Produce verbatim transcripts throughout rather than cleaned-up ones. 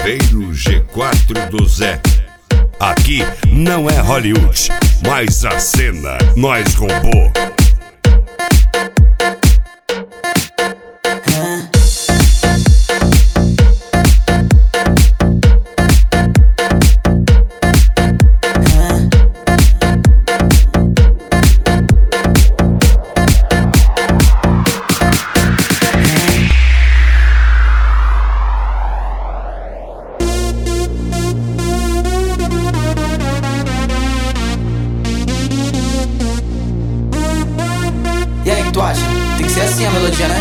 Chaveiro G quatro do Zé. Aqui não é Hollywood, mas a cena nós roubou. E aí, o que tu acha? Tem que ser assim a melodia, né?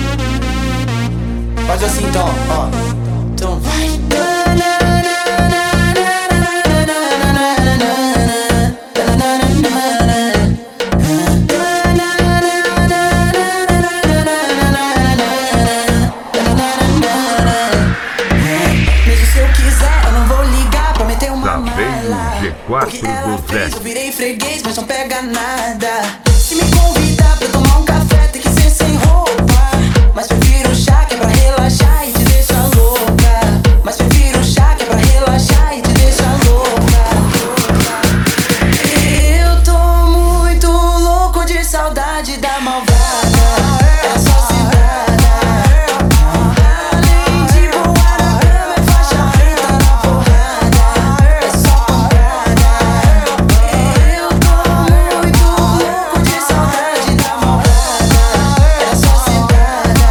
Faz assim então, ó. Então vai. Mesmo se eu quiser, eu não vou ligar pra meter uma mala. Chaveiro G quatro do Zé. Eu virei freguês, mas não pega nada. Se me convidar pra tomar um café, tem que ser sem roupa. Mas prefiro chá que é pra relaxar e te deixa louca. Mas prefiro chá que é pra relaxar e te deixa louca. Eu tô muito louco de saudade da malvada. É só citada. Além de boa na cama, é faixa preta na porrada. É só pancada. Eu tô muito louco de saudade da malvada. É só citada.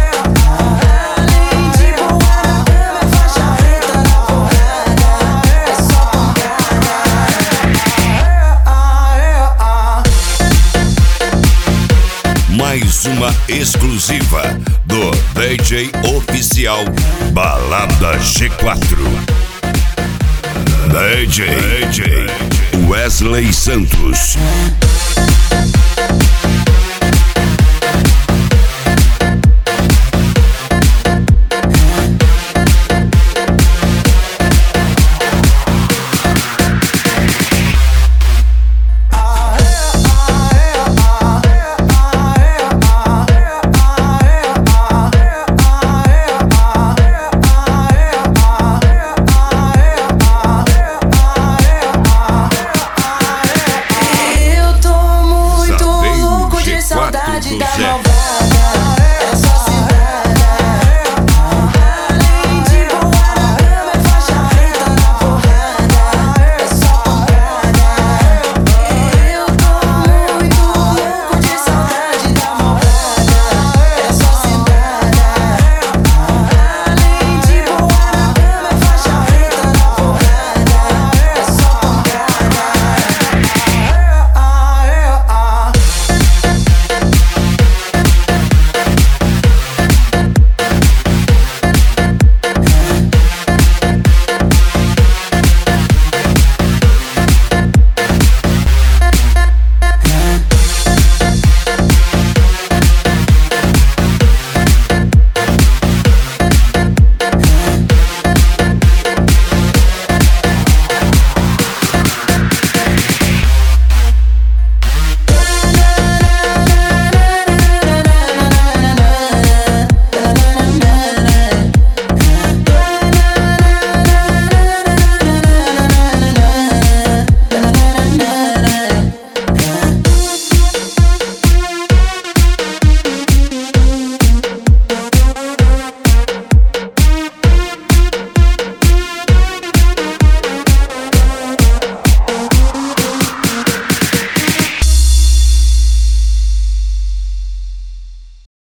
Além de boa na cama, é faixa preta na porrada. É só pancada. Mais uma exclusiva do D J oficial Balada G quatro. D J, D J Wesley Santos.